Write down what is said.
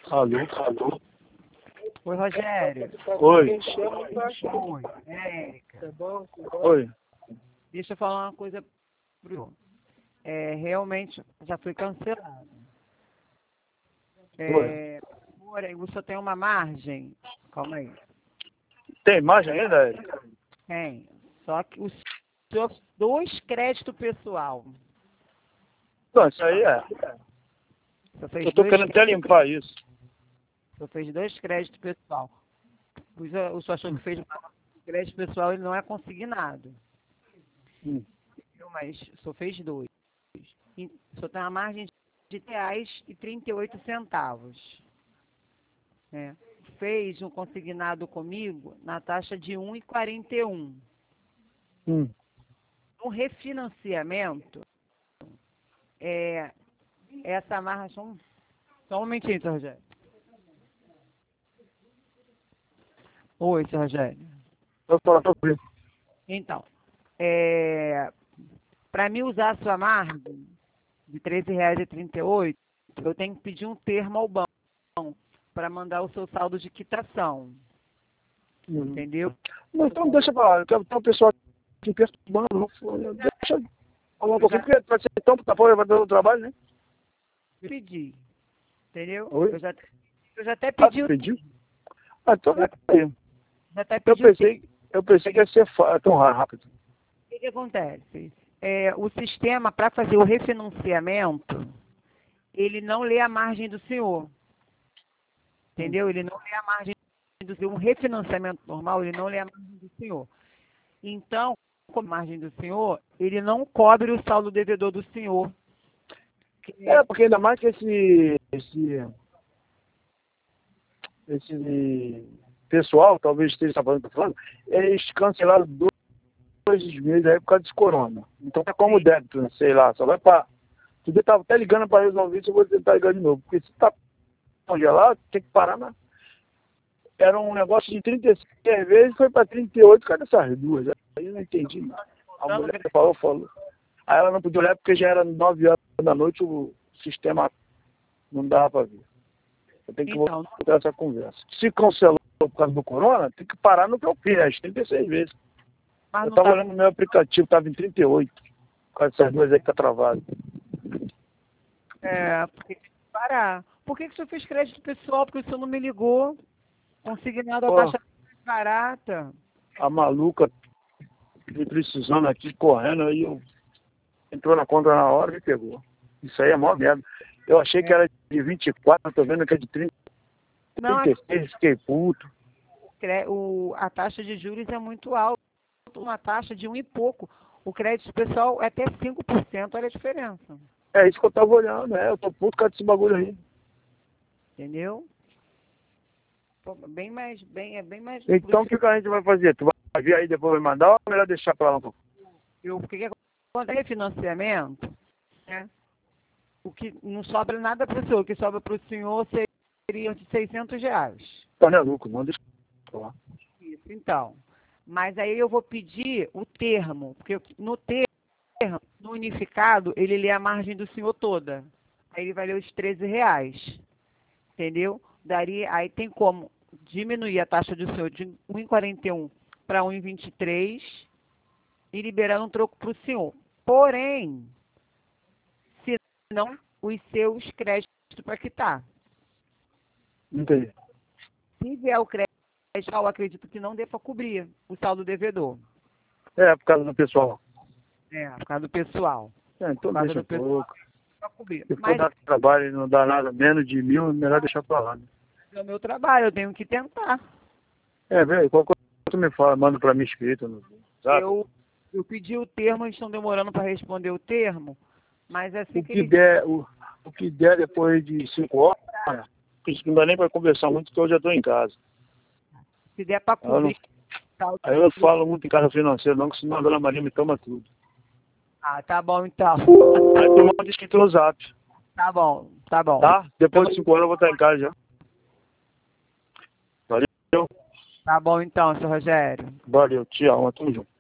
Alô, alô. Oi, Rogério. Oi. Oi, é Érica. Oi. Deixa eu falar uma coisa pro realmente já foi cancelado. Oi. Porém, você tem uma margem. Calma aí. Tem imagem ainda, Érica? Tem. Só que os seus 2 créditos pessoal. Não, isso aí é. Você fez Eu tô 2 querendo até limpar isso. Você fez 2 créditos pessoal. O senhor achou que fez crédito pessoal, ele não é consignado. Mas só fez 2. Só tem uma margem de R$1,38. Né? Fez um consignado comigo na taxa de 1,41. No refinanciamento, essa margem... Só um momentinho, seu Rogério. Oi, seu Rogério. Eu falo, tô ouvindo. Então, para mim usar a sua margem de R$13,38, eu tenho que pedir um termo ao banco para mandar o seu saldo de quitação. Entendeu? Não, então deixa pra lá. Tem um pessoal aqui perturbando. Deixa eu falar um pouquinho, porque vai ser tão puta porra, vai dar o trabalho, né? Pedir. Entendeu? Oi? Eu já até pedi. Pediu? Ah, então vai aí. Já até Eu pedi. pensei que ia ser tão rápido. O que acontece? O sistema, para fazer o refinanciamento, ele não lê a margem do senhor. Entendeu? Ele não lê a margem do senhor. Um refinanciamento normal, ele não lê a margem do senhor. Então, com a margem do senhor, ele não cobre o saldo devedor do senhor. Porque ainda mais que esse pessoal, talvez esteja falando, eles cancelaram 2 meses aí por causa desse corona. Então tá como débito, né? Sei lá, só vai para. Tu tava até ligando para resolver isso, eu vou tentar ligar de novo. Porque se tá congelado, tem que parar na. Era um negócio de 36 vezes, foi para 38, cadê essas duas? Aí eu não entendi. A mulher falou. Aí ela não podia olhar porque já era 9 horas da noite, o sistema não dava para ver. Eu tenho que voltar essa conversa. Se cancelou por causa do corona, tem que parar no que eu fiz, as 36 vezes. Mas eu estava olhando no meu aplicativo, estava em 38. Por causa dessas duas aí que tá travado. Porque tem que parar. Por que o senhor fez crédito pessoal? Porque o senhor não me ligou. Consignado a taxa mais barata. A maluca me precisando aqui, correndo, aí entrou na conta na hora e pegou. Isso aí é mó merda. Eu achei que era de 24, tô vendo que é de 30. Não, 36, fiquei puto. A taxa de juros é muito alta. Uma taxa de 1 e pouco. O crédito pessoal é até 5%, olha a diferença. É isso que eu tava olhando, eu tô puto com esse bagulho aí. Entendeu? Bem mais. Então o que a gente vai fazer? Tu vai vir aí depois vai mandar ou é melhor deixar pra lá um pouco? Porque quando é financiamento, né? O que não sobra nada para o senhor, o que sobra para o senhor seria de R$600. Tá, não é lucro, não, deixa pra lá. Isso, então. Mas aí eu vou pedir o termo, porque no termo, no unificado, ele lê a margem do senhor toda. Aí ele vai ler os R$13. Entendeu? Aí tem como diminuir a taxa do senhor de 1,41 para 1,23 e liberar um troco para o senhor. Porém, se não, os seus créditos para quitar. Entendi. Se vier o crédito, eu acredito que não dê para cobrir o saldo devedor. Por causa do pessoal. Por causa do pessoal. Então deixa um pouco. Se for Mas dar trabalho e não dá nada, menos de 1.000, é melhor deixar pra lá. Né? é o meu trabalho, eu tenho que tentar. Velho, qual coisa tu me fala, manda pra mim escrito. Sabe? Eu pedi o termo, eles estão demorando para responder o termo, mas assim o que der depois de 5 horas, isso não dá nem para conversar muito, porque eu já estou em casa. Se der para cobrir... Aí eu falo muito em casa financeira, não, que senão a dona Maria me toma tudo. Ah, tá bom então. Aí tu manda escrito no zap. Tá bom. Tá? Depois de 5 horas eu vou estar em casa já. Valeu. Tá bom então, seu Rogério. Valeu, tchau, tamo junto.